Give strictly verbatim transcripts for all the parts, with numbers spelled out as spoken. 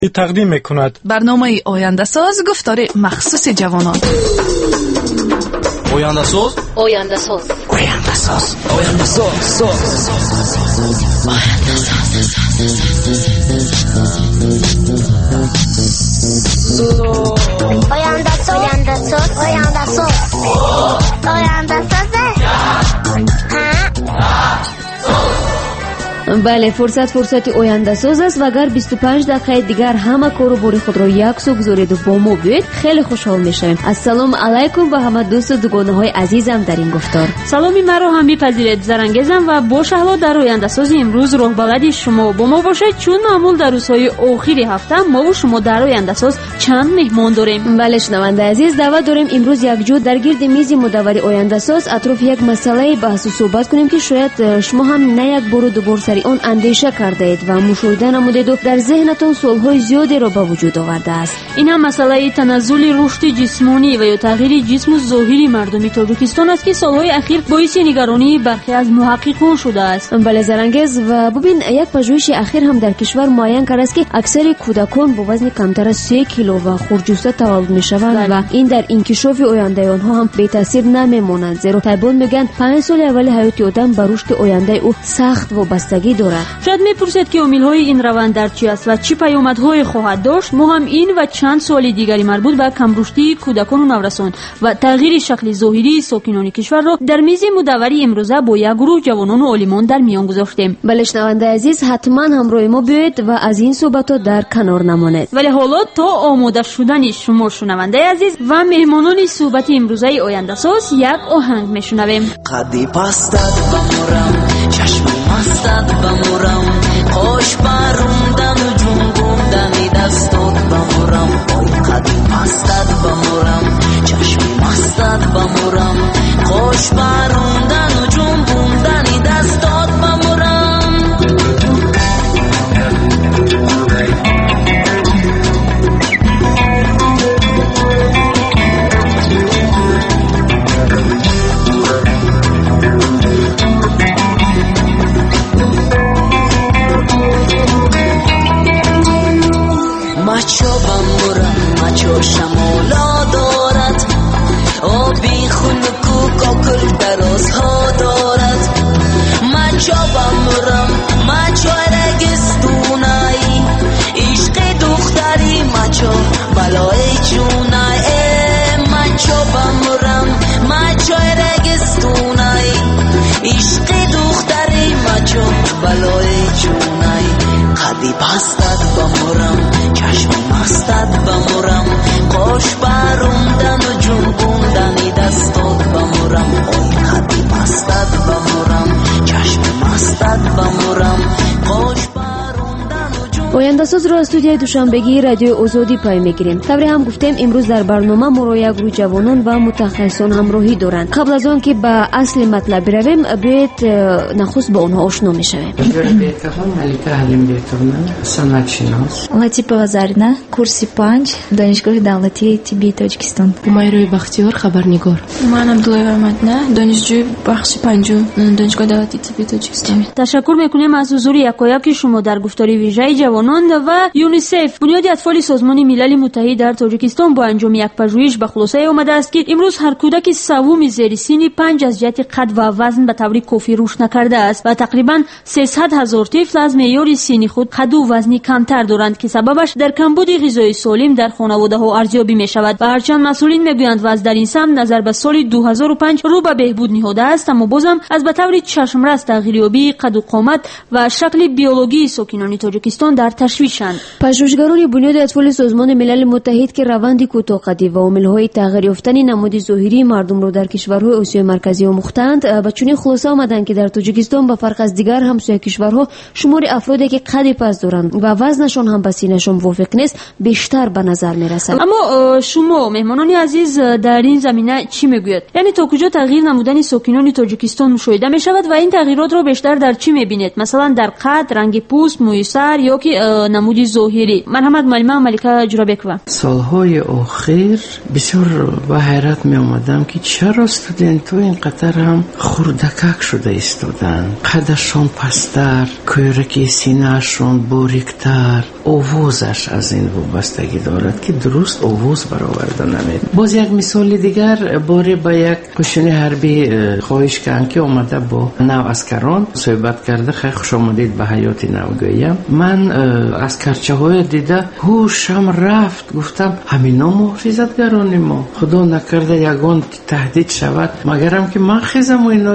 تقدیم میکند برنامه آینده ساز گفتار مخصوص جوانان. آینده ساز آینده ساز آینده ساز آینده ساز آینده ساز آینده ساز آینده ساز آینده ساز بله، فرصت فرصت آینده ساز است و اگر بیست و پنج دقیقه دیگر همه کارو باری خود را یک سو گذارید و با ما بیاید خیلی خوشحال میشویم. السلام علیکم به همه دوست و دوگانه های عزیزم در این گفتار. سلامی مرا هم میپذیرید. زرنگزم و با شهلا در آینده ساز امروز راه بلدی شما با ما باشید، چون معمول در روزهای آخری هفته ما و شما در آینده ساز چند مهمان داریم. بله شنونده عزیز، دعوت داریم امروز یک جو در گرد میز مدوری آینده ساز اطراف یک مسئله بحث و صحبت کنیم که شاید شما هم نه یک بار و دو بار سری اون اندیشه کرده اید و مشاهده نمودید و در ذهنتون سوالهای زیادی را به وجود آورده است. این هم مسئله تنزل رشد جسمانی و یا تغییر جسم و ظاهری مردم تاجیکستان است که سالهای اخیر باعث نگرانی برخی از محققان شده است. بله زرنگز، و ببین یک پژوهش اخیر هم در کشور معین کرده است که اکثر کودکان با وزن کمتر از سه کیلو و خردجوسته تولد میشوند و این در انکشاف آینده آنها هم بی تاثیر نمیمانند، زیرا طبیبان میگن پنج سال اول حیات آدم به رشد آینده او سخت وابستگی دارد. شاید میپرسید که عامل‌های این روند در چی است و چه پیامدهای خواهد داشت. ما هم این و چند سوال دیگری مربوط به کمرشدی کودکان و نوجوانان و تغییر شکل ظاهری ساکنان کشور را در میز مدوری امروزه با یک گروه جوانان و عالمان در میان گذاشتیم. بله شنونده عزیز، حتما همراه ما بیایید و از این صحبت‌ها در کنار نمانید. ولی حالا تا آماده شدن شما شنونده عزیز و مهمانان صحبت امروزه آینده ساز یک آهنگ میشنویم. قدی پستد بمورم چشم مستد بمورم خوش باروندن و جنبوندن دستات بمورم قدی پستد بمورم چشم مستد بمورم خوش باروندن و جنبوندن دستات بمورم. مچو بمورم مچو شمالا دارد آبی خنک و کاکل درازها دارد مچو بمورم مچو رگستونایی عشق دختری مچو بلای جونای مچو بمورم مچو رگستونایی عشق دختری مچو بلای جونای قدی بستد بمورم چشم مستد بمورم خوش باروندن و جنبوندن دستات بمورم قدی بستد بمورم چشم مستد بمورم خوش آینده ساز را استودیوی دوشنبگی رادیو آزادی پای میگیریم. طوری هم گفتیم امروز در برنامه ما را یک گروه جوانان و متخصصان همراهی دارند. قبل از آن که به اصل مطلب برویم بیایید نخست با اونها آشنا میشویم. ملکه حلیم بیتورمن، صنعت شناس. لطیفه زرینه، کورس پنج، دانشگاه دولتی طبی تاجیکستان. همایروی بختیار، خبرنگار. من عبدالله مدنه، دانشجوی بخش پنجم، دانشگاه دولتی طبی تاجیکستان. تشکر میکنیم از حضور یکایک شما در گفتاری ویژه جوانان و یونیسف. بنیاد اطفال سازمان ملل متحد در تاجیکستان با انجام یک پژوهش به خلاصه آمده است که امروز هر کودک سوم زیر سن پنج از جهت قد و وزن به طور کافی رشد نکرده است و تقریبا سیصد هزار طفل از معیار سنی خود قد و وزنی کمتر دارند که سببش در کمبود غذای سالم در خانواده‌ها ارزیابی می شود. و هرچند مسئولین میگویند وضع در این سمت نظر به سال دو هزار و پنج رو به بهبود نهاده است، اما بازم از به طور چشمرس تغییریابی قد و قامت و شکل بیولوژی ساکنان تاجیکستان در تشویشند. پژوهشگران بنیاد اطفال سازمان ملل متحد که روند کوتاه‌قدی و عامل‌های تغییر یافتن نماد ظاهری مردم را در کشورهای آسیای مرکزی آموختند، به چنین خلاصه آمدند که در تاجیکستان به فرق از دیگر همسایه کشورها شمار افرادی که قد پست دارند و وزنشان هم به سینه‌شان موافق نیست بیشتر به نظر می‌رسد. اما شما مهمانان عزیز در این زمینه چی میگوید؟ یعنی تا کجا تغییر نمودن ساکنان تاجیکستان مشاهده می‌شود و این تغییرات را بیشتر در چی می‌بینید؟ مثلا در قد، رنگ پوست، موی سر یا که نمود ظاهری. مرحمت معلم ملکه جورابکова. سالهای اخیر بسیار با حیرت می آمدم که چرا استودنت‌ها اینقدر هم خردکک شده ایستادن، قدشون پستر، کویرکی سینه‌شون باریکتر. آوازش از این وابستگی دارد که درست آواز برآورده نمید. باز یک مثال دیگر باره با یک قشون حربی خواهش کردن که اومده با نو اسکران صحبت کرده. خیلی خوش آمدید به حیات نوگویم. من اسکرچه های دیده هوشم رفت، گفتم همینا محافظتگران ما، خدا نکرده یگان تهدید شود مگرم که من خیزم و اینا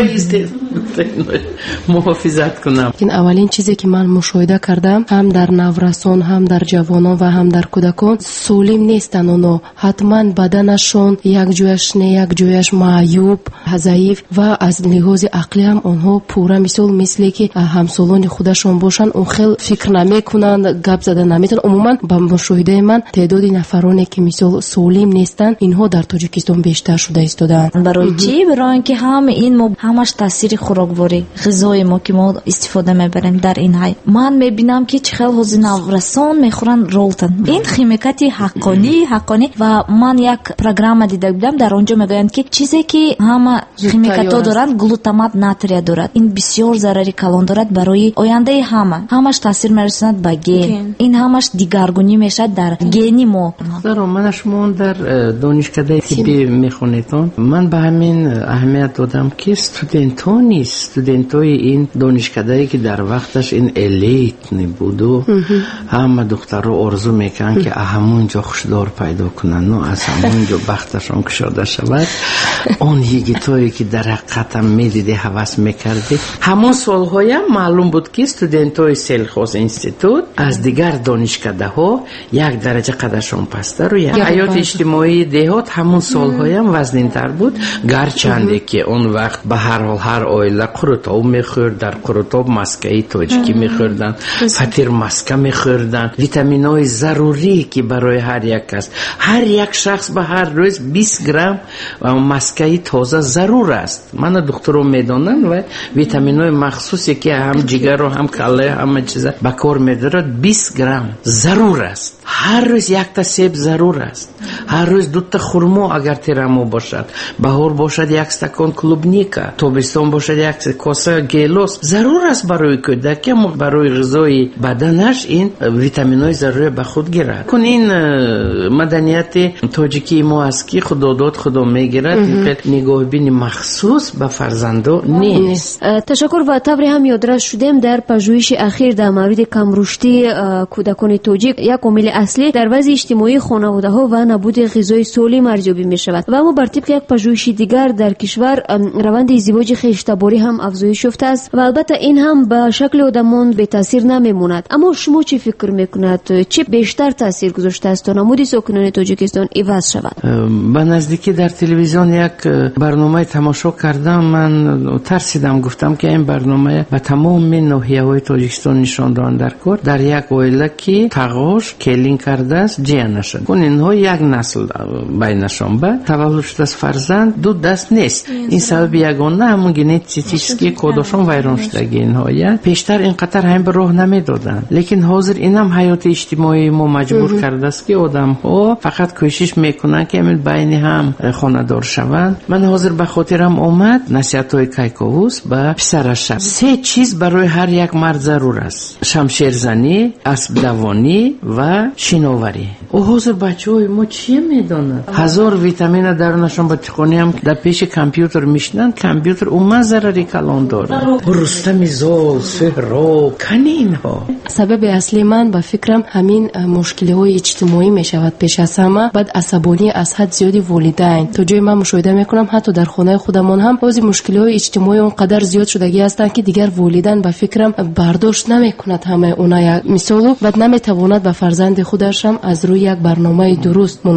محافظت کنم. این اولین چیزی که من مشاهده کردم هم در نورسان هم در جوانان و هم در کودکان سالم نیستن. اونا حتما بدنشون یک جویش نه یک جویش معیوب ضعیف و از لحاظ عقلی هم اونها پورا مثل مثلی که همسالان خودشون باشن اون خیلی فکر نمیکنن، گپ زدن نمیتونن. عموما با مشاهده من تعداد نفرانی که مثل سالم نیستن اینها در تاجیکستان بیشتر شده ایستادن. برای چی؟ برای اینکه هم این ما همش تاثیر خوراکواری غذای ما که ما استفاده میبریم در این های من میبینم که چه خیلی حوزه نورسان میخورن رولتن. این خیمیکاتی حقانی حقانی و من یک پروگرام دیده بودم در اونجا میگن که چیزی که همه خیمیکاتا دارن گلوتامات ناتریا دارد. این بسیار ضرری کلان دارد برای آینده همه. همش تاثیر میرساند به گن. این همش دیگرگونی میشه در گنی ما. در من شما در دانشکده طبی میخونیتون من به همین اهمیت دادم که استودنت‌ها نیست، استودنت‌های این دانشکده که در وقتش این الیت نبود و همه دخترها آرزو میکنن که همونجا خوشدار پیدا کنن و از همونجا بختشون کشاده شود. اون یگیتایی که در حقیقت میدیده حوث میکرده. همون سالهای هم معلوم بود که استودنت‌های سلخوز انستیتوت از دیگر دانشکده ها یک درجه قدرشون پستر و یک حیات اجتماعی دهات همون سالهای هم وزنین تر بود. گرچنده که اون وقت به هر حال هر آیله قروتاب میخورد، در قروتاب مسکهی تاجیکی میخوردن، فطیر مسکه میخوردن، ویتامین های ضروری که برای هر یک کس هر یک شخص به هر روز بیست گرم مسکه تازه ضرور است. من دکترها میدونن و ویتامین های مخصوصی که هم جگر و هم کله همه چیزا به کار میدارد بیست گرم ضرور است. هر روز یک تا سیب ضرور است، هر روز دو تا خرما اگر ترمو باشد، بهار باشد یک استکان کلوبنیکا، تابستان باشد یک کاسه گیلوس ضرور است برای کودک برای غذای بدنش این ویتامین‌های ضروری به خود گیرد. کن این مدنیت تاجیکی ما است که خدا داد خدا میگیرد. نگاه بینی مخصوص به فرزندو نیست. تشکر. و طوری هم یادداشت شدیم در پژوهش اخیر در مورد کم رشدی کودکان تاجیک یک عامل اصلی در وضع اجتماعی خانواده ها و نبود غذای سالم ارزیابی می شود و اما بر طبق یک پژوهش دیگر در کشور روند ازدواج خیشتباری هم افزایش یافته است و البته این هم به شکل آدمان به تاثیر نمیموند. اما شما چی فکر میکنید چه بیشتر تاثیر گذاشته است تا نمود ساکنان تاجیکستان عوض شود؟ به نزدیکی در تلویزیون یک برنامه تماشا کردم. من ترسیدم، گفتم که این برنامه به تمام ناحیه‌های تاجیکستان نشان دهنده در کار در یک عائله که تقاش کلین کرده است جیا نشد. کن اینها یک نسل بینشان به تولد شده از فرزند دو دست نیست. این سبب یگانه همون ژنتیکی کودشون ویران شدگی اینها پیشتر اینقدر هم به راه نمیدادن. لیکن حاضر اینم حیات اجتماعی ما مجبور کرده است که آدم ها فقط کوشش میکنن که همین بین هم خانه دار شوند. من حاضر به خاطرم اومد نصیحت های کیکاووس به پسرش سه چیز برای هر یک مرد ضرور است: شمشیر زنی، اسب دوانی و شناوری. او حاضر بچه های ما چیه میدانند؟ هزار ویتامین درونشون با تخونی هم در پیش کامپیوتر میشنن. کامپیوتر اومد ضرری کلان داره. رستم زال سهراب کنی اینها. سبب اصلی من با فکرم همین مشکلی های اجتماعی میشود پیش از همه. بعد عصبانی از حد زیادی والدین. تو جای من مشاهده میکنم حتی در خانه خودمون هم بعضی مشکلی های اجتماعی اونقدر زیاد شدگی هستند که دیگر والدین با فکرم برداشت نمیکند همه اونها یک مثالو و نمیتواند به فرزند خودش هم از روی یک برنامه درست مناسب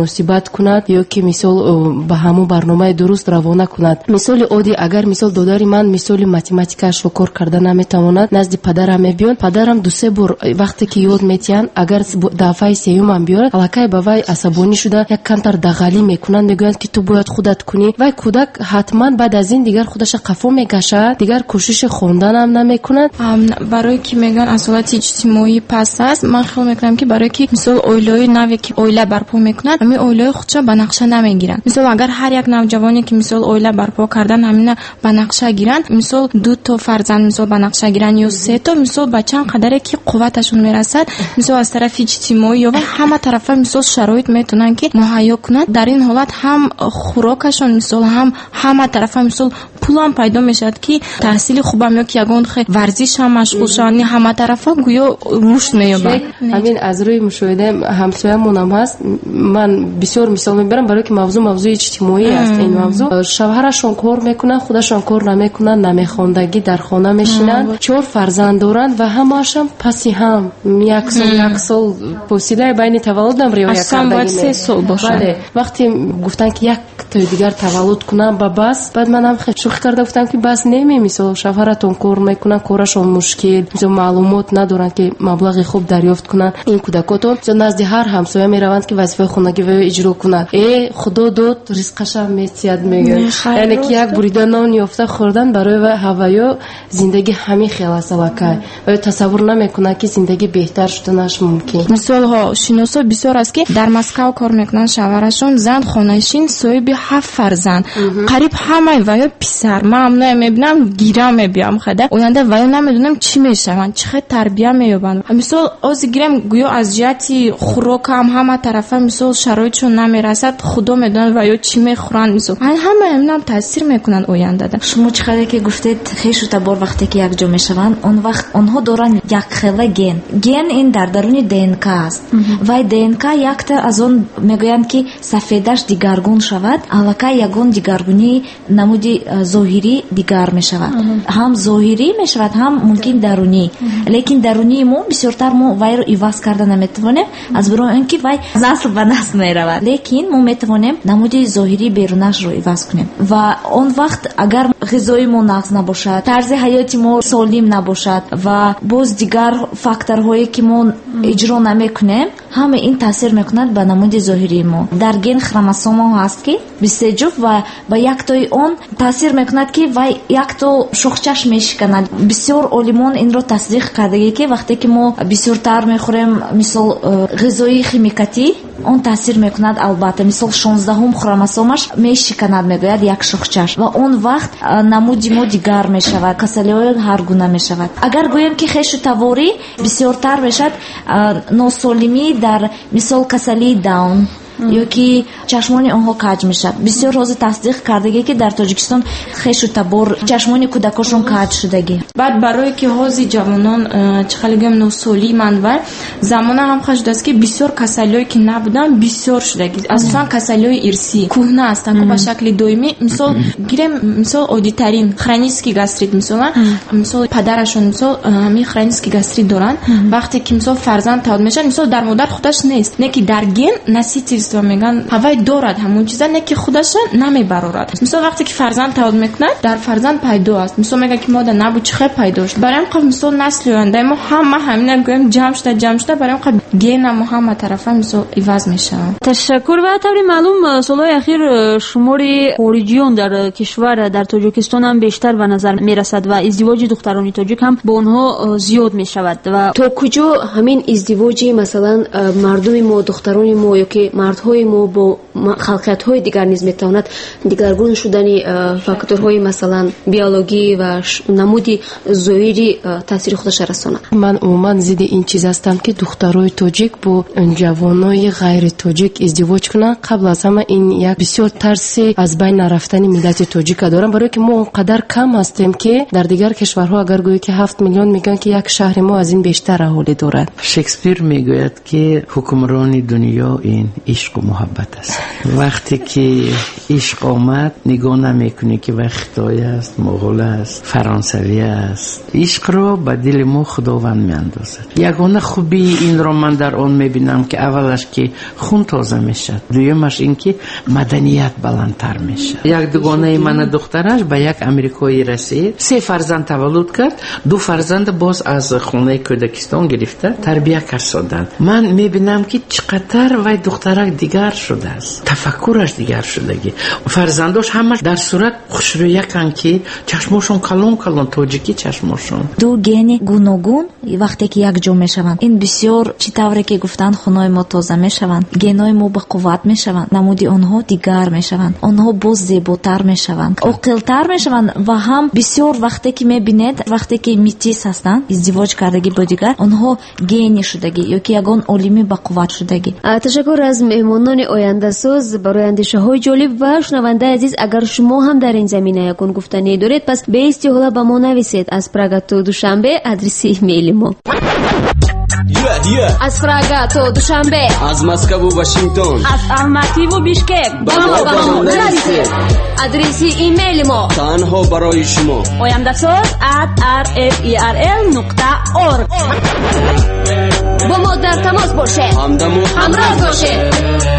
муносибат кунад ё ки мисол ба ҳамон барномаи дуруст равона кунад. мисоли оддӣ агар мисол додари ман мисоли математикаашро кор карда наметавонад назди падарам мебиёд, падарам ду се бор вақте ки ёд метиҳанд агар дафъаи сеюмам биёрад аллакай ба вай асабонӣ шуда як кантар дағалӣ мекунанд, мегӯянд ки ту бояд худат кунӣ. вай кӯдак ҳатман баъд аз ин дигар худаш қафо мекашад, дигар кӯшиши хонданам намекунад. барое ки мегӯянд асолати иҷтимоӣ паст аст, ман хел мекунам ки барое ки мисол оилаи наве ки оила барпо мекунад ҳамин оилаи худша ба нақша намегиранд. мисол агар ҳар як навҷавоне ки мисол оила барпо кардан ҳамина ба нақша гиранд, мисол ду то фарзанд мисол ба нақша гиранд ё се то, мисол бачаан қадаре ки қувваташон мерасад мисол аз тарафи иҷтимоӣ ё ва ҳама тарафа мисол шароит метавонанд ки муҳайё кунад. дар ин ҳолат ҳам хӯрокашон мисол ҳам ҳама тарафа мисол пулам пайдо мешавад ки таҳсили хубам ё ки ягон хе варзишам машғул шаванд, ҳама тарафа гӯё рушд меёбад. ҳамин аз рӯи мушоҳида ҳамсоямонам ҳаст. ман бисёр мисол мебарам барое ки мавзӯъ мавзӯи иҷтимоӣ аст. ин мавзӯъ шавҳарашон кор мекунанд, худашон кор намекунанд, намехондагӣ дар хона мешинанд, чор фарзанд доранд ва ҳамаашам паси ҳам як сол як сол фосилаи байни таваллудам риоя кардагӣ мешавад. вақте гуфтанд ки як тои дигар таваллуд кунам ба бас, баъд манам шӯхӣ карда гуфтам ки бас неми мисол шавҳаратон кор мекунанд, корашон мушкил, мисол маълумот надоранд ки маблағи хуб дарёфт кунанд. ин кӯдакотон назди ҳар ҳамсоя мераванд ки вазифаи хонагиро иҷро кунанд. э худо дод ризқашам метиҳад мегӯянд. яъне ки як бурида нон ёфта хӯрдан барои ва ҳаваё зиндагӣ ҳамин хел аст аллакай. ва тасаввур намекунад ки зиндагӣ беҳтар шуданаш мумкин. мисолҳо шиносо бисёр аст ки дар Москав кор мекунанд, шавҳарашон зан хонашин соҳиби ҳафт фарзанд, қариб ҳамаи ваё писар. ман амное мебинам гирам мебиям хада оянда ваё намедонам чӣ мешаванд, чӣ хел тарбия меёбанд. мисол ози гирам гӯё аз ҷиҳати хӯрокам ҳама тарафа мисол шароитшон намерасад, худо медонад ваё чӣ мехӯранд. мисол ҳамаи аминам таъсир мекунанд ояндада. шумо чӣ хеле ки гуфтед хешу табор вақте ки якҷо мешаванд, он вақт онҳо доранд якхела ген. ген ин дар даруни ДНК аст. вай ДНК якта аз он мегӯянд ки сафедаш дигаргун шавад, аллакай ягон дигаргунии намуди зоҳирӣ дигар мешавад. ҳам зоҳирӣ мешавад, ҳам мумкин дарунӣ. лекин дарунии мо бисёртар мо вайро иваз карда наметавонем, аз бирои он ки вай насл ба насл меравад. лекин мо метавонем намуди зоҳирӣ берунашро иваз кунем. ва он вақт агар ғизои мо нағз набошад, тарзи ҳаёти мо солим набошад ва боз дигар факторҳое ки мо иҷро намекунем, ҳама ин таъсир мекунад ба намуди зоҳирии мо. дар ген хромосома ҳаст ки бисту се ҷуфт ва ба яктои он таъсир мекунад ки вай якто шохчаш мешиканад. бисёр олимон инро тасдиқ кардагӣ ки вақте ки мо бисёртар мехӯрем мисол ғизои химикатӣ, он таъсир мекунад албатта. мисол шонздаҳум хромосомаш мешиканад мегӯяд як шохчаш ва он вақт намуди мо дигар мешавад, касалиҳои ҳар гуна мешавад. агар гӯем ки хешу таворӣ бисёртар мешавад, носолимӣ дар мисол касалии даун ё ки чашмони онҳо каҷ мешавад. бисёр ҳозир тасдиқ кардагӣ ки дар Тоҷикистон хешу табор чашмони кӯдакошон каҷ шудагӣ. баъд барое ки ҳозир ҷавонон чӣ хеле гӯям носолӣ манвар замона ҳам хел шудааст ки бисёр касалиҳое ки набуданд бисёр шудагӣ. асосан касалиҳои ирсӣ кӯҳна ҳастанд ба шакли доимӣ. мисол гирем мисол оддитарин хронический гастрит, мисола мисол падарашон мисол ҳамин хронический гастрит доранд. вақте ки мисол фарзанд таваллуд мешавад, мисол дар модар худаш нест, не ки дар ген наситист ва меган ҳавай дорад ҳамон чиза, не ки худаша намебарорад. мисол вақте ки фарзанд таваллуд мекунад, дар фарзанд пайдо аст. мисол меган ки мода набуд чӣ хел пайдо шуд. барои ҳам мисол насли ояндаи мо ҳама ҳамина гӯем ҷамъ шуда ҷамъ шуда барои ҳам гена мо ҳама тарафа мисол иваз мешавад. ташаккур. ва таври маълум солҳои ахир шумори хориҷиён дар кишвар дар Тоҷикистон ҳам бештар ба назар мерасад ва издивоҷи духтарони тоҷик ҳам бо онҳо зиёд мешавад. ва то куҷо ҳамин издивоҷи масалан мардуми мо, духтарони мо ё ки мардҳои мо бо халқиятҳои дигар низ метавонад дигаргун шудани факторҳои масалан биологӣ ва намуди зоҳирӣ таъсири худаш расонад. ман умуман зидди ин чиз ҳастам ки духтарои тоҷик бо ҷавонои ғайри тоҷик издивоҷ кунанд. қабл аз ҳама ин як бисёр тарси аз байн нарафтани миллати тоҷика дорам, барое ки мо он қадар кам ҳастем ки дар дигар кишварҳо агар гӯё ки ҳафт миллион мегӯянд ки як шаҳри мо аз ин бештар аҳолӣ дорад. шекспир мегӯяд ки ҳукмрони дунё ин ишқу муҳаббат аст. وقتی که عشق آمد نگاه نمیکنی که و خطایی است، مغول است، فرانسوی است. عشق رو به دل ما خداوند میاندازد. یگانه خوبی این رو من در آن میبینم که اولش که خون تازه میشد، دویمش این که مدنیت بلندتر میشه. یک دوگانه من دخترش به یک امریکایی رسید، سه فرزند تولد کرد، دو فرزند باز از خونه کودکستان گرفته تربیت کردند. من میبینم که چقدر وای دخترک دیگر شده است، تفکرش دیگر شدگی. فرزنداش همش در صورت خوشرویکن که چشماشون کلون کلون تاجیکی چشماشون. دو گن گوناگون وقتی که یک جا میشوند، این بسیار چی طوری که گفتن خونای ما تازه میشوند، گنای ما به قوت میشوند، نمودی آنها دیگر میشوند، آنها باز زیباتر میشوند، عاقلتر میشوند و هم بسیار وقتی که میبینید وقتی که میتیس هستند ازدواج کردگی با دیگر، آنها گنی شدگی یا که یگان عالمی به قوت شدگی. تشکر از مهمانان آینده ساز برای اندیشه های جالب و شنونده عزیز، اگر شما هم در این زمینه یکون گفتنی دارید پس به استحاله به ما نویسید. از پراگ تا دوشنبه آدرس ایمیل ما. Yeah, yeah. از پراگ تا دوشنبه، از مسکو و واشنگتن، از الماتی و بیشکک با ما با ما نویسید. آدرس ایمیل ما تنها برای شما oyandasaz at r f e r l نقطه org. با ما در تماس باشه، همدم و همراه باشه.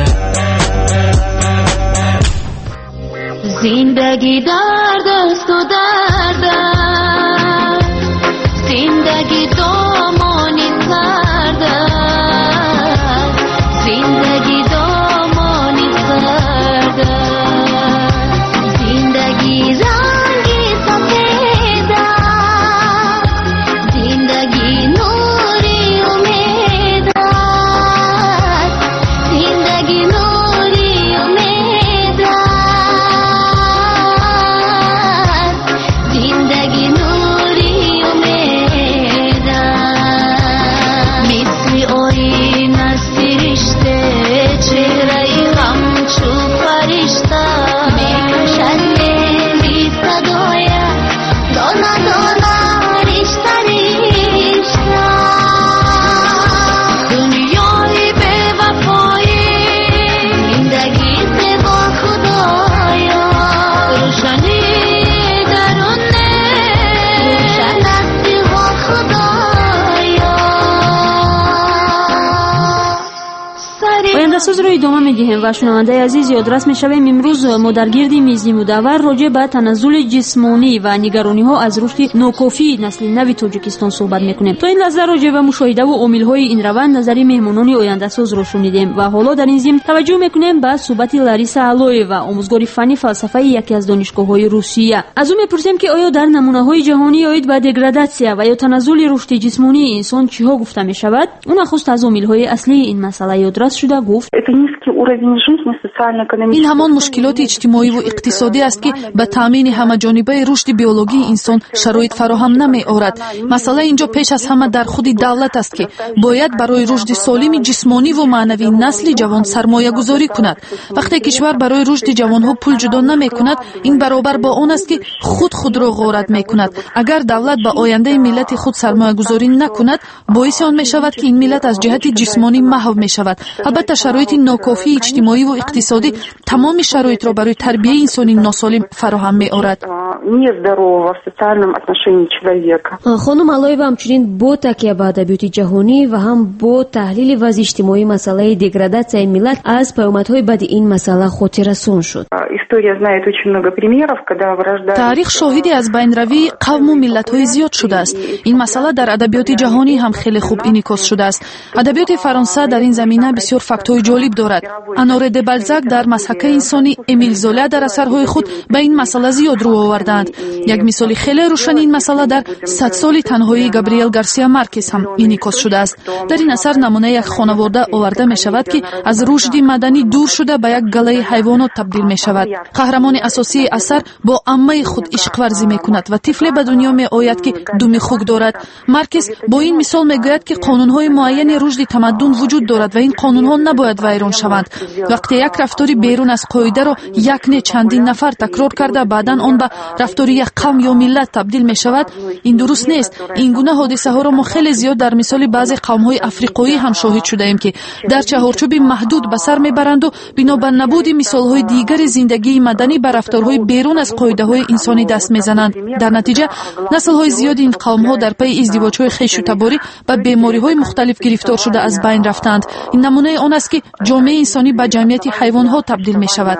زندگی در دست و درد است، زندگی دامانی سرد است، زندگی دامانی سرد است، زندگی رنگی سفید است، زندگی نوری امید است، زندگی نوری امید است، زندگی نوری امید است. مثل آیین از فرشته چهره همچو فرشته میکشد لیلی صدایت دانه دانه رشته رشته. دنیای بے وفایی زندگی سے با خدایا روشنی درونه روشن است با خدایا. oyandasaz رو ادامه میدیم و شنونده عزیز یادرس میشویم امروز ما در گرد میزی مدور راجع به تنزل جسمانی و نگرانی ها از رشد ناکافی نسل نو تاجیکستان صحبت میکنیم. تا این لحظه راجع به مشاهده و عامل های این روند نظری مهمانان oyandasaz رو شنیدیم و حالا در این ضمن توجه میکنیم به صحبت لاریسا علویeva، آموزگار فنی فلسفه یکی از دانشگاه های روسیه. از او میپرسیم که آیا در نمونه های جهانی آید به دگراداسیا و یا تنزل رشد جسمانی انسان چیها گفته میشود؟ اون نخست از عامل های اصلی این مسئله یادرس شده گفت این همان مشکلات اجتماعی و اقتصادی است که به تامین همه‌جانبه رشد بیولوژی انسان شرایط فراهم نمی‌آورد. مسئله اینجا پیش از همه در خود دولت است که باید برای رشد سالم جسمانی و معنوی نسل جوان سرمایه گذاری کند. وقتی کشور برای رشد جوانها پول جدا نمی‌کند، این برابر با آن است که خود خود را غارت می‌کند. اگر دولت به آینده ملت خود سرمایه گذاری نکند، باعث آن می‌شود که این ملت از جهت جسمانی محو می‌شود. البته شرایط ناکافی اجتماعی و اقتصادی تمام شرایط را برای تربیت انسانی ناسالم فراهم می‌آورد. خانم علویeva همچنین با تکیه به ادبیات جهانی و هم با تحلیل وضع اجتماعی مسئله دگراداسیای ملت از پیامدهای بد این مسئله خاطررسان شد. تاریخ شاهدی از بینروی قوم و ملت‌های زیاد شده است. این مسئله در ادبیات جهانی هم خیلی خوب انعکاس شده است. ادبیات فرانسه در این زمینه بسیار فاکت‌های جالب دارد. آنوره د بالزاک در مسحک انسانی، امیل زولا در اثرهای خود به این مسئله زیاد رو آوردند. یک مثال خیلی روشن این مسئله در صد سال تنهایی گابریل گارسیا مارکز هم انعکاس شده است. در این اثر نمونه یک خانواده آورده می شود که از رشد مدنی دور شده به یک گله حیوانات تبدیل می شود. قهرمان اساسی اثر با عمه خود عشق ورزی می کند و طفل به دنیا می آید که دم خوک دارد. مارکز با این مثال می گوید که قانون‌های معین رشد تمدن وجود دارد و این قانون‌ها نباید ویران شوند. وقتی یک رفتاری بیرون از قاعده را یک نه چندین نفر تکرار کرده بعداً آن به рафтори як қавм ё миллат табдил мешавад, ин дуруст нест. Ин гуна ҳодисаҳоро мо хеле зиёд дар мисоли баъзе қавмҳои африқоӣ ҳам шоҳид шудаем, ки дар чаҳорчӯби маҳдуд ба сар мебаранду бинобар набуди мисолҳои дигари зиндагии маданӣ ба рафторҳои берун аз қоидаҳои инсонӣ даст мезананд. Дар натиҷа наслҳои зиёди ин қавмҳо дар пайи издивоҷҳои хешутаборӣ ба бемориҳои мухталиф гирифтор шуда аз байн рафтанд. ин намунаи он аст ки ҷомеаи инсонӣ ба ҷамъияти ҳайвонҳо табдил мешавад.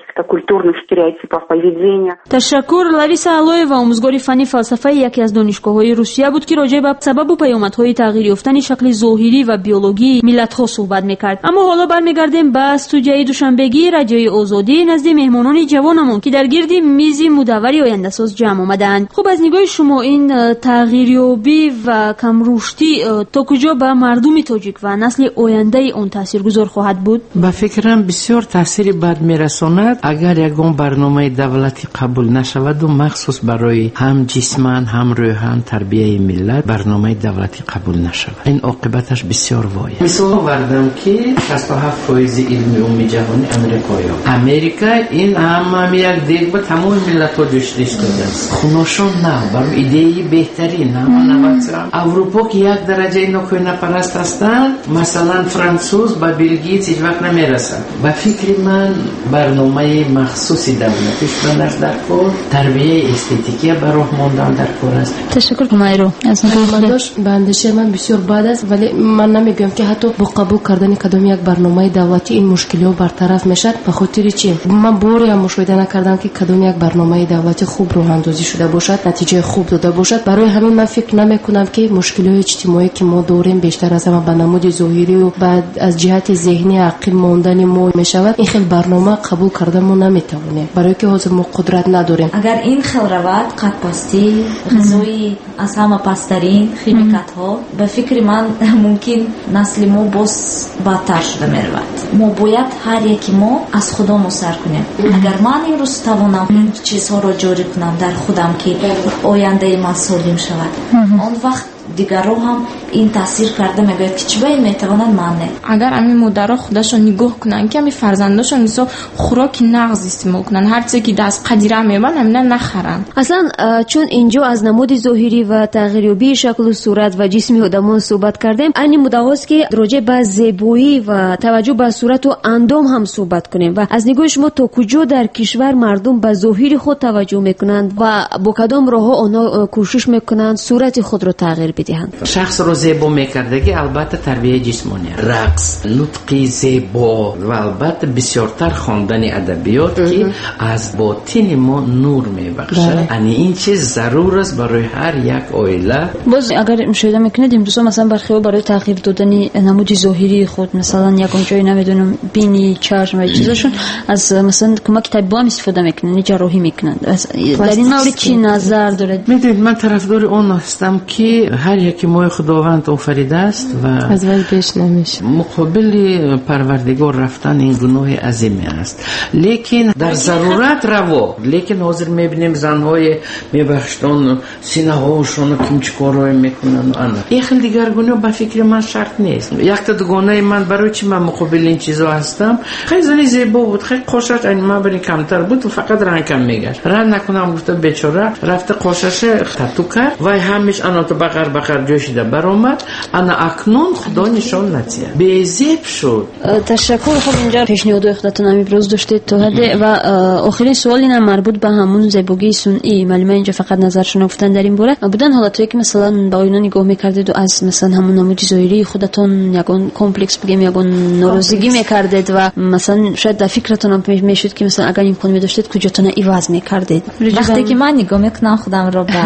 ташаккур. Лариса Алоева, омӯзгори фанни фалсафаи яке аз донишгоҳҳои Русия буд, ки роҷеъ ба сабабу паёмадҳои тағйирёфтани шакли зоҳирӣ ва биологии миллатҳо суҳбат мекард. Аммо ҳоло бармегардем ба студияи душанбегии радиои Озодӣ назди меҳмонони ҷавонамон, ки дар гирди мизи мудаввари ояндасоз ҷамъ омадаанд. хуб, аз нигоҳи шумо ин тағйирёбӣ ва камрушдӣ то куҷо ба мардуми тоҷик ва насли ояндаи он таъсиргузор хоҳад буд? ба фикрам бисёр таъсири бад мерасонад, агар ягон барномаи давлатӣ қабул нашаваду махсус барои ҳам ҷисман ҳам рӯҳан тарбияи миллат барномаи давлатӣ қабул нашавад. ин оқибаташ бисёр вой. мисол овардам ки шасту ҳафт фоизи илми умуми ҷаҳонӣ амрикоё. Америка ин ҳамаи як дег ба тамоми миллатҳо ҷӯшида истодааст. хуношон на барои идеяи беҳтарин ҳама наватсам. аврупо ки як дараҷаи нокӯҳнапараст ҳастанд, масалан француз ба белгиец ҳеҷ вақт намерасад. ба фикри ман барномаи махсуси давлатӣ шуданаш дар кор, тарбияи эстетикия ба роҳ мондан дар кор аст. ташаккур майро. мадош ба андешаи ман бисёр бад аст, вале ман намегӯям ки ҳатто бо қабул кардани кадом як барномаи давлатӣ ин мушкилиҳо бартараф мешавад. ба хотири чӣ? ман боре ҳам мушоҳида накардам ки кадом як барномаи давлатӣ хуб роҳандозӣ шуда бошад, натиҷаи хуб дода бошад. барои ҳамин ман фикр намекунам ки мушкилиҳои иҷтимоӣ ки мо дорем бештар аз ҳама ба намуди зоҳирию баъд аз ҷиҳати зеҳнӣ ақиб мондани мо мешавад. ин хел барнома қабул карда мо наметавонем, барое ки ҳозир мо қудрат надорем. агар ин хел равад, қадпастӣ, ғизои аз ҳама пасттарин, химикатҳо, ба фикри ман мумкин насли мо боз бадтар шуда меравад. мо бояд ҳар яки мо аз худо мусар кунем. агар ман имрӯз тавонам ин чизҳоро ҷорӣ кунам дар худам ки ояндаи ман солим шавад, он вақт дигарро ҳам ин таъсир карда мегӯяд ки чӣ ба ин метавонад, ман не. агар ами модаро худашон нигоҳ кунанд ки ами фарзандашон мисол хӯроки нағз истеъмол кунанд, ҳар чизе ки даст қадира мебанд амина нахаранд. аслан чун инҷо аз намуди зоҳирӣ ва тағйирёбии шаклу сурат ва ҷисми одамон суҳбат кардем, айни муддаост ки роҷеъ ба зебоӣ ва таваҷҷӯҳ ба сурату андом ҳам суҳбат кунем. ва аз нигоҳи шумо то куҷо дар кишвар мардум ба зоҳири худ таваҷҷӯҳ мекунанд ва бо кадом роҳҳо онҳо кӯшиш мекунанд сурати худро тағйир бидиҳанд? шахсро зебо мекардагӣ албатта тарбияи ҷисмонӣ, рақс, нутқи зебо ва албатта бисёртар хондани адабиёт ки аз ботини мо нур мебахшад. ани ин чиз зарур аст барои ҳар як оила. боз агар мушоҳида мекунед имрӯзҳо масалан бархеҳо барои тағйир додани намуди зоҳирии худ, масалан ягон ҷои намедонам бини, чашм ва чизашон аз масалан кӯмаки табибо ҳам истифода мекунанд, ҷарроҳӣ мекунанд. дар ин маврид чӣ назар доред? медонед ман тарафдори он ҳастам ки ҳар яки мои худованд офаридааст ва аз вай беш намешавад. муқобили парвардигор рафтан ин гуноҳи азиме аст. лекин дар зарурат раво. лекин ҳозир мебинем занҳои мебахштон синаҳоашону кимчикорое мекунанд. ана ин хел дигаргуниҳо ба фикри ман шарт нест. якта дугонаи ман барои чӣ ман муқобили ин чизо ҳастам? хеле зани зебо буд, хеле қошаш айн мабини камтар буд, фақат рангкам мегашт. ранг накунам гуфта бечора рафта қошаша тату кард ва ҳамиш ано то бақар бақар ҷӯшида баромад. ана акнун худо нишон натиҳад, безеб шуд. ташаккур. хуб инҷа пешниҳодҳои худатонам иброз доштед то ҳадде. ва охирин суол инам марбут ба ҳамун зебогии сунъӣ. маълума инҷа фақат назаршона гуфтан дар ин бора. будан ҳолатҳое ки масалан ба оина нигоҳ мекардеду аз масалан ҳамун намуди зоҳирии худатон ягон комплекс бигем ягон норозигӣ мекардед ва масалан шояд дар фикратонам мешуд ки масалан агар имкон медоштед куҷотона иваз мекардед? вақте ки ман нигоҳ мекунам худамро ба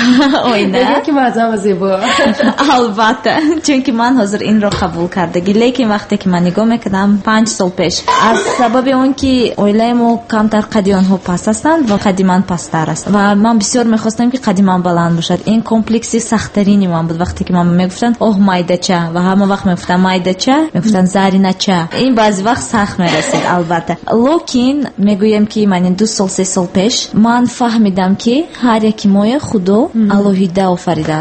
оина ки ман аз ҳама зебо. албатта, чунки ман ҳозир инро қабул кардагӣ. лекин вақте ки ман нигоҳ мекардам панҷ сол пеш, аз сабаби он ки оилаи мо камтар қадди онҳо паст ҳастанд ва қадди ман пасттар аст ва ман бисёр мехостам ки қадди ман баланд бошад. ин комплекси сахттарини ман буд. вақте ки ман мегуфтанд оҳ майдача ва ҳама вақт мегуфтам майдача, мегуфтанд заринача. ин баъзи вақт сахт мерасид албатта. лекин мегӯям ки ман ду сол се сол пеш ман фаҳмидам ки ҳар яки моя худо алоҳида офаридааст. вай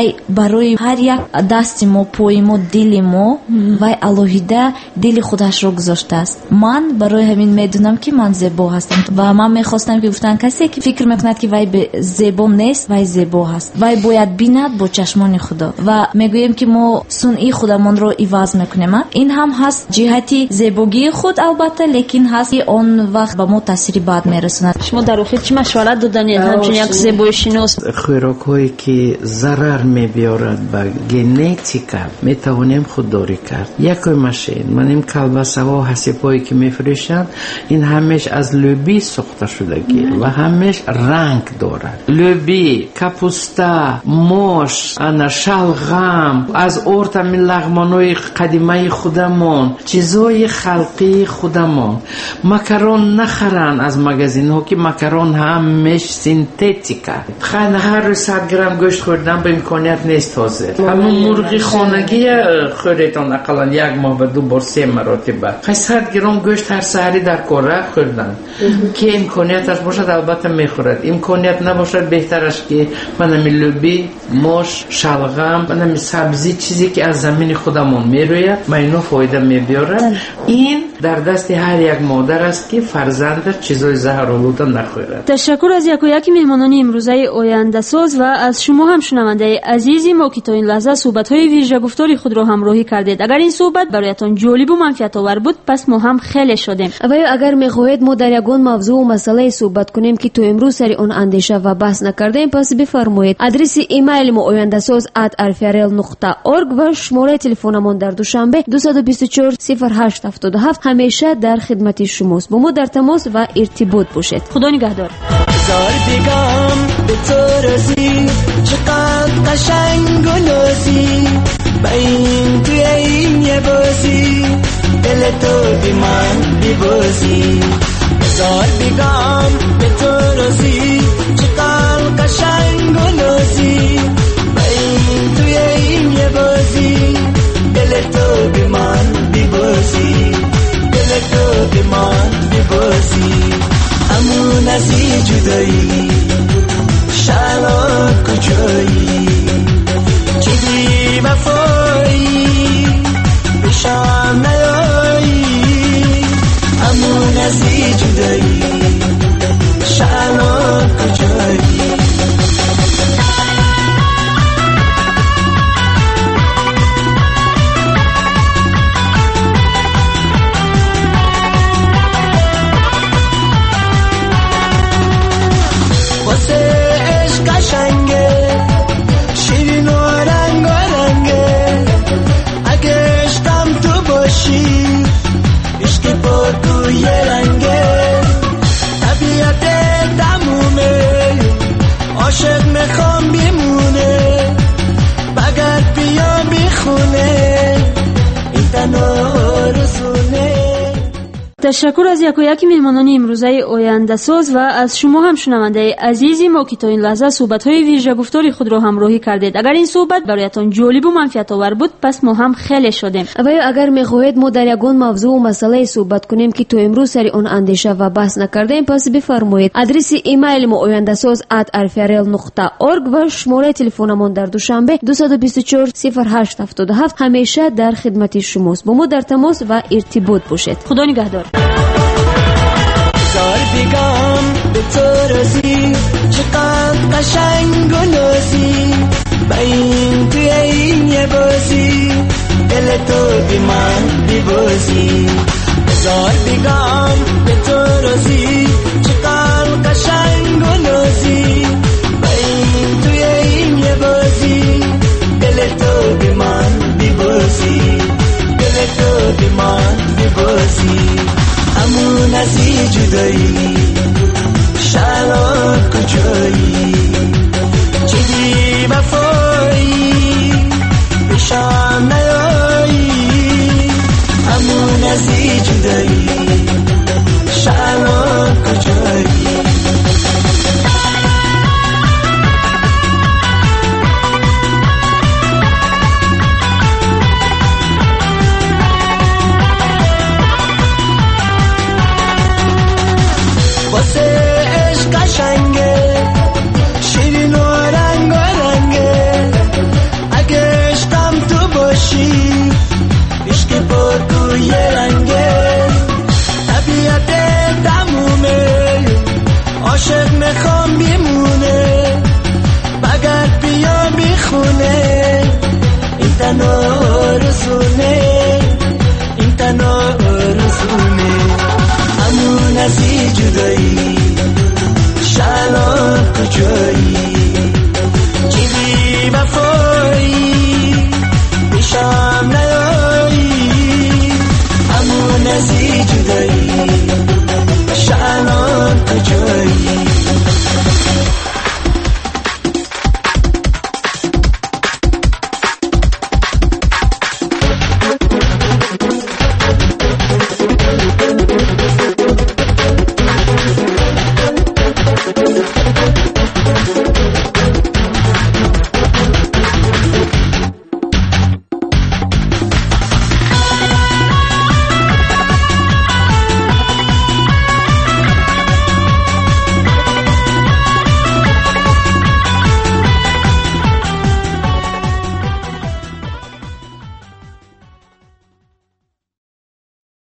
вай барои ҳар як дасти мо, пои мо, дили мо вай алоҳида дили худашро гузоштааст. ман барои ҳамин медунам ки ман зебо ҳастам ва ман мехостам ки гуфтан касе ки фикр мекунад ки вай зебо нест, вай зебо ҳаст. вай бояд бинад бо чашмони худо ва мегӯем ки мо сунъи худамонро иваз мекунем. ин ҳам ҳаст ҷиҳати зебогии худ, албатта, лекин ҳаст ки он вақт ба мо таъсири бад мерасонад. шумо дар охир чӣ машварат доданед ҳамчун як зебоишинос? хӯрокҳое ки зарар мебиёрад ба генетика метавонем худдорӣ кард. якои машин ман ин калбасаҳо ҳасипҳое ки мефурӯшанд, ин ҳамеш аз лӯбӣ сохта шудагӣ ва ҳамеш ранг дорад. лӯбӣ, капуста, мош, ана шалғам, аз ортами лағмонои қадимаи худамон, чизҳои халқии худамон. макарон нахаран аз магазинҳо ки макарон ҳамеш синтетика. хан ҳар рӯз сад грамм гӯшт хӯрдан ба имконият нест ҳозир. ҳамун мурғи хонагӣ хӯретон ақаллан як моҳ ба ду бор се маротиба. хай сад грамм гӯшт ҳар саҳари дар кора хӯрдан. ки имконияташ бошад албатта мехӯрад. имконият набошад беҳтараш ки манами лӯбӣ, мош, шалғам, манами сабзӣ, чизе ки аз замини худамон мерӯяд, майно фоида мебиёрад. ин дар дасти ҳар як модар аст ки фарзандаш чизои заҳролуда нахӯрад. ташаккур аз якояки меҳмонони имрӯзаи ояндасоз ва аз шумо ҳам шунавандаи азизи мо ки то ин лаҳза суҳбатҳои вижагуфтори худро ҳамроҳӣ кардед. агар ин суҳбат бароятон ҷолибу манфиатовар буд, пас мо ҳам хеле шодем. ва ё агар мехоҳед мо дар ягон мавзӯъу масъалае суҳбат кунем ки то имрӯз сари он андеша ва баҳс накардем, пас бифармоед. адреси имейли мо ояндасоз at rfrl нуқта org ва шумораи телефонамон дар душанбе дуйсад бисту чор сифр ҳашт ҳафтоду ҳафт ҳамеша дар хидмати шумост. бо мо дар тамос ва иртибот бошед. худо нигаҳдор. هزار بیگم به تو رسی، چقدر قشنگ و نازی، با این توی این یه بازی دل تو بی من بی بازی. هزار بیگم به تو رسی، چقدر قشنگ و نازی، با این توی این یه بازی دل تو بی من بی بازی، دل تو بی من بی بازی. همون از این جدایی شلات کجایی چیزی وفایی بشم نیایی. همون از این جدایی شلات کجایی عاشق میخوام بیمونه بگرد بیا بیخونه این تنها رسونه. ташаккур аз якояки меҳмонони имрӯзаи ояндасоз ва аз шумо ҳам шунавандаи азизи мо ки то ин лаҳза суҳбатҳои вижагуфтори худро ҳамроҳӣ кардед. агар ин суҳбат бароятон ҷолибу манфиатовар буд, пас мо ҳам хеле шодем. ва ё агар мехоҳед мо дар ягон мавзӯъу масъалае суҳбат кунем ки то имрӯз сари он андеша ва баҳс накардем, пас бифармоед. адреси имейли мо ояндасоз at rfrl нуқта org ва шумораи телефонамон дар душанбе дуйсад бисту чор сифр ҳашт ҳафтоду ҳафт ҳамеша дар хидмати шумост. бо мо дар тамос ва иртибот бошед. худо нигаҳдор. هزار بیگم به تو رسی، چقدر قشنگ و نازی، با این توی این یه بازی دل تو بی من بی بازی. هزار بیگم به تو رسی، چقدر قشنگ و نازی، با این توی این یه بازی دل تو بی من بی بازی، دل تو بی من بی بازی. همون از این جدایی شلات کجایی چیزی وفایی بشم نیایی. همون از این جدایی شلات کجایی واسه عشق قشنگه رسونه همون ازی جدایی شلال کجایی